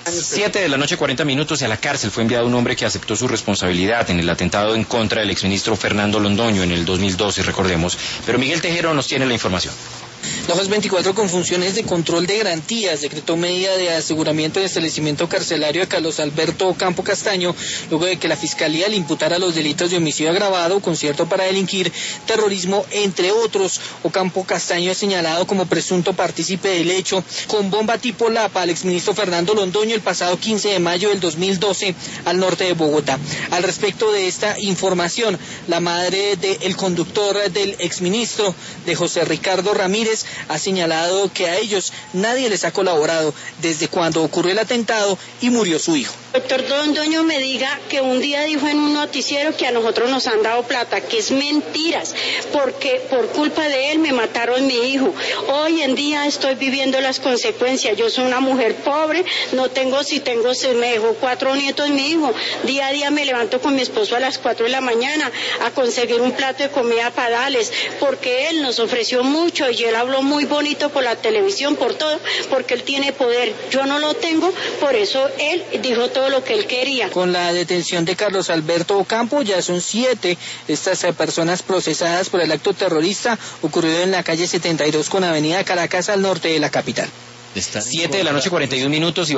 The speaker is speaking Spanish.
7 de la noche, 40 minutos, y a la cárcel fue enviado un hombre que aceptó su responsabilidad en el atentado en contra del exministro Fernando Londoño en el 2012, recordemos. Pero Miguel Tejero nos tiene la información. La juez 24, con funciones de control de garantías, decretó medida de aseguramiento y establecimiento carcelario a Carlos Alberto Ocampo Castaño, luego de que la Fiscalía le imputara los delitos de homicidio agravado, concierto para delinquir, terrorismo, entre otros. Ocampo Castaño es señalado como presunto partícipe del hecho con bomba tipo Lapa al exministro Fernando Londoño el pasado 15 de mayo del 2012 al norte de Bogotá. Al respecto de esta información, la madre del conductor del exministro, de José Ricardo Ramírez, ha señalado que a ellos nadie les ha colaborado desde cuando ocurrió el atentado y murió su hijo. Doctor Londoño me diga que un día dijo en un noticiero que a nosotros nos han dado plata, que es mentiras, porque por culpa de él me mataron mi hijo. Hoy en día estoy viviendo las consecuencias. Yo soy una mujer pobre, no tengo, me dejó 4 nietos mi hijo. Día a día me levanto con mi esposo a las 4 de la mañana a conseguir un plato de comida para darles, porque él nos ofreció mucho y él habló muy bonito por la televisión, por todo, porque él tiene poder. Yo no lo tengo, por eso él dijo todo lo que él quería. Con la detención de Carlos Alberto Ocampo, ya son 7 estas personas procesadas por el acto terrorista ocurrido en la calle 72 con avenida Caracas al norte de la capital. 7 de la noche, 41 minutos.